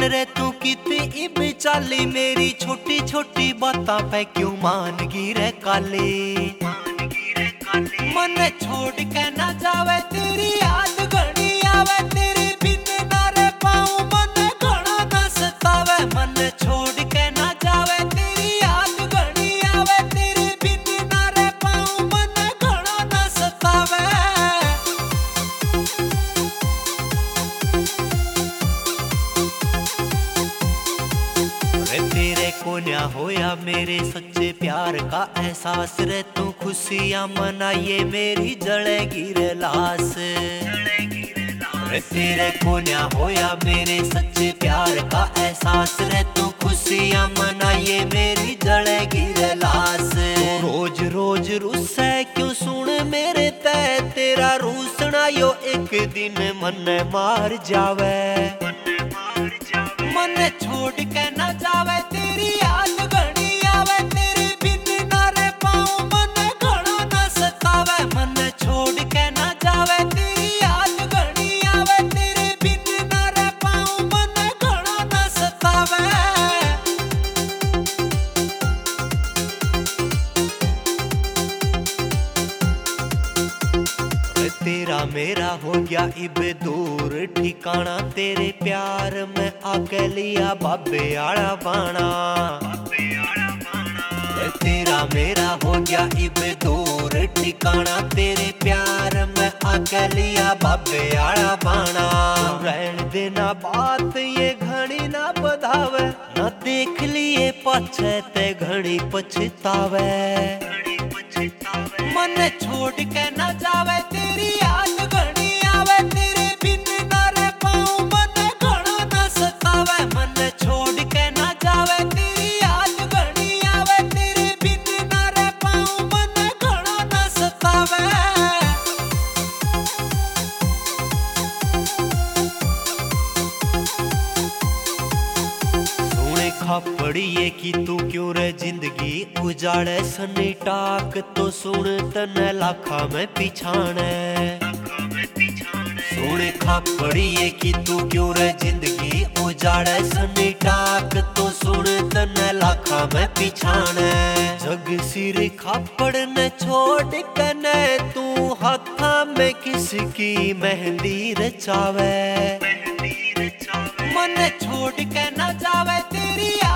रे तू कितनी इब चाली, मेरी छोटी छोटी बातों पे क्यों मान गिरे काले। मन छोड़ के ना जावे तेरी याद घड़ी आवे, तेरे बिन ना रह पाऊं मन घड़ा ना सतावे। मन छोड़ के ना जावे तेरी याद घड़ी आवे, तेरे बिन ना रह पाऊं मन घड़ा ना सतावे। तेरे को न्या होया मेरे सच्चे प्यार का एहसास रे, तू खुशियां मनाइए मेरी जलेगी रे लाश। तेरे को न्या होया मेरे सच्चे प्यार का एहसास रे, तू खुशियां मनाइए मेरी जलेगी रे लाश। रोज रोज रुस्से क्यों सुन मेरे तय, तेरा रूसना यो एक दिन मन मार जावे। मन छोड़ के ना जावे तेरी याद घड़ी आवे, तेरे बिन ना रह पाऊं मन घड़ा ना सतावे। मन छोड़ के ना जावे तेरी याद घड़ी आवे, तेरे बिन ना रह पाऊं मन घड़ा ना सतावे। तेरा मेरा हो गया इब दूर ठिकाना, तेरे प्यार में आके लिया बाबे आड़ा बाणा। तेरा मेरा हो गया इब दूर ठिकाना, तेरे प्यार में आके लिया बाबे आड़ा बाणा। रहन देना बात ये घड़ी ना बधावे, ना देख लिए पाछे ते घड़ी पछतावे। मन छोड़ के ना जावे तेरी याद घड़ी आवे, तेरे बिन ना रह पाऊं मन घड़ा ना सतावे। मन छोड़ के ना जावे तेरी याद घड़ी आवे, तेरे बिन ना रह पाऊं मन घड़ा ना सतावे। पड़िए कि तू क्यों रे जिंदगी उजाड़े, सनी टाक तो सुन तने लाखा में पिछाने। सुन खा पड़िए कि तू क्यों रे जिंदगी उजाड़े, सनी टाक तो सुन तने लाखा में पिछाने। जग सिर खापड़ ने छोड़ कने, तू हाथा में किसकी मेहंदी रचावे। मन छोड़ के ना जावे तेरी